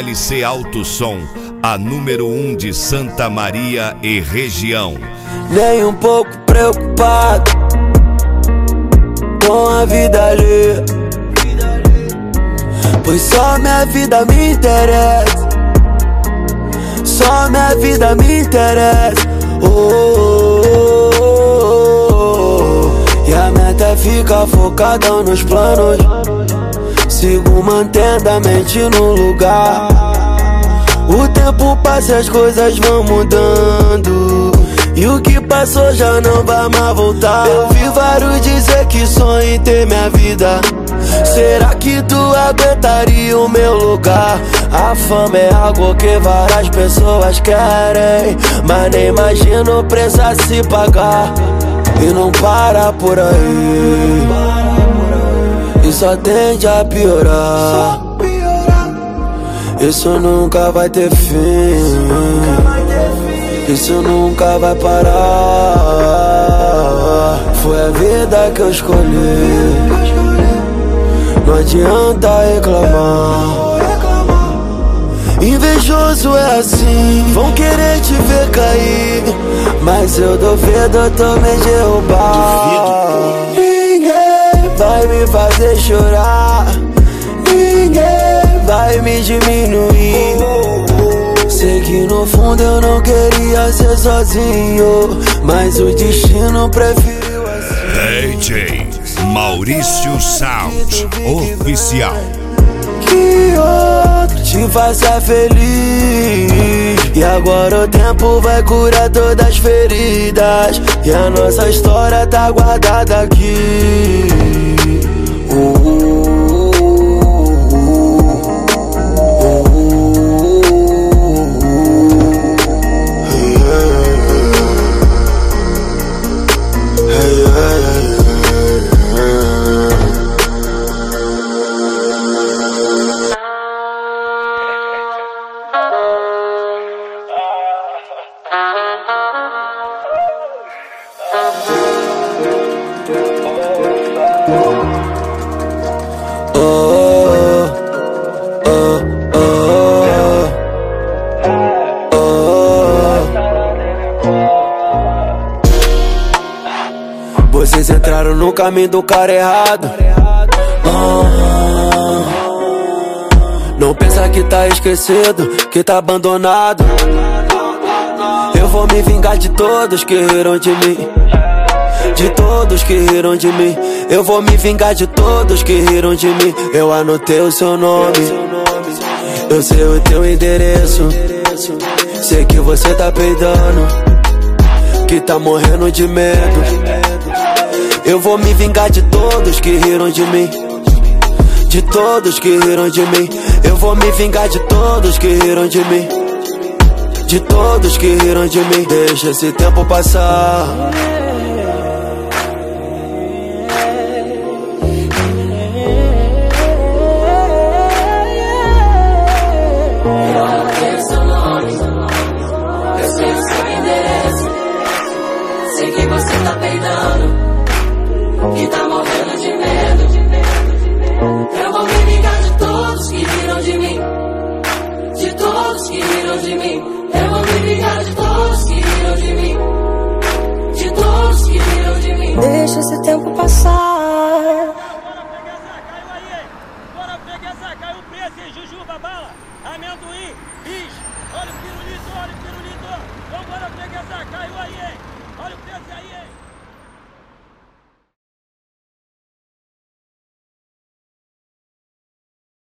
LC Alto Som, a número 1 de Santa Maria e região. Nem um pouco preocupado com a vida alheia, pois só minha vida me interessa. Só minha vida me interessa. E a meta é ficar focadão nos planos. Sigo mantendo a mente no lugar. O tempo passa e as coisas vão mudando, e o que passou já não vai mais voltar. Eu vi vários dizer que sonho em ter minha vida. Será que tu aguentaria o meu lugar? A fama é algo que várias pessoas querem, mas nem imagino o preço a se pagar. E não para por aí, e só tende a piorar. Isso nunca vai ter fim, isso nunca vai parar. Foi a vida que eu escolhi, não adianta reclamar. Invejoso é assim, vão querer te ver cair, mas eu duvido tu me derrubar. Ninguém vai me fazer chorar, ninguém vai me diminuir. Sei que no fundo eu não queria ser sozinho, mas o destino preferiu assim. DJ Maurício Sound Oficial. Que outro te faça feliz, e agora o tempo vai curar todas as feridas, e a nossa história tá guardada aqui. Vocês entraram no caminho do cara errado. Não pensa que tá esquecido, que tá abandonado. Eu vou me vingar de todos que riram de mim, de todos que riram de mim. Eu vou me vingar de todos que riram de mim. Eu anotei o seu nome, eu sei o teu endereço. Sei que você tá peidando, que tá morrendo de medo. Eu vou me vingar de todos que riram de mim, de todos que riram de mim. Eu vou me vingar de todos que riram de mim, de todos que riram de mim. Deixa esse tempo passar. Sei que você tá peidando, que tá morrendo de medo. Eu vou me vingar de todos que riram de mim, de todos que riram de mim. Eu vou me vingar de todos que riram de mim, de todos que riram de mim. Deixa esse tempo